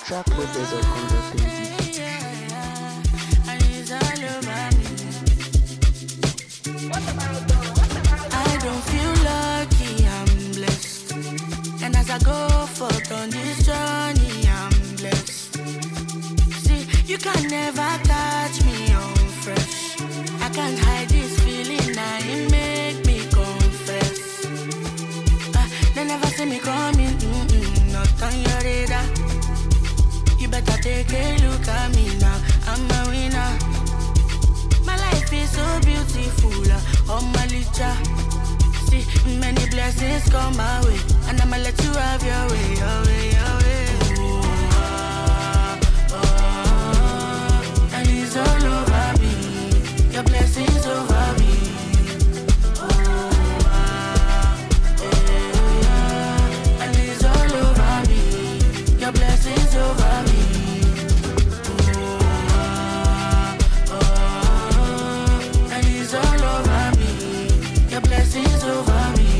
Trackmasters.com.ng. And it's all over me. I don't feel lucky, I'm blessed. And as I go forth on this journey, I'm blessed. See, you can never catch me on fresh. I can't hide this feeling, now it make me confess. They never see me coming, not on your radar. You better take a look at me now, I'm a winner. My life is so beautiful, oh my licha. See, many blessings come my way, and I'ma let you have your way, your way, your way. And it's all over me, your blessings over me. And it's all over me, your blessings over me. And it's all over me, your blessings over me.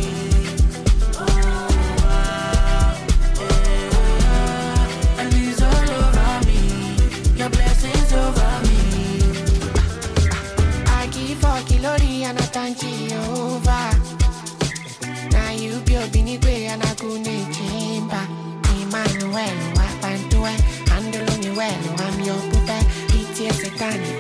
And it's all over me, your blessings over me. I give for Kilori and I thank Jehovah. Now you be a way and I go to chamber. Emmanuel, what I'm doing, handle me well, I'm your puppet. It's a tiny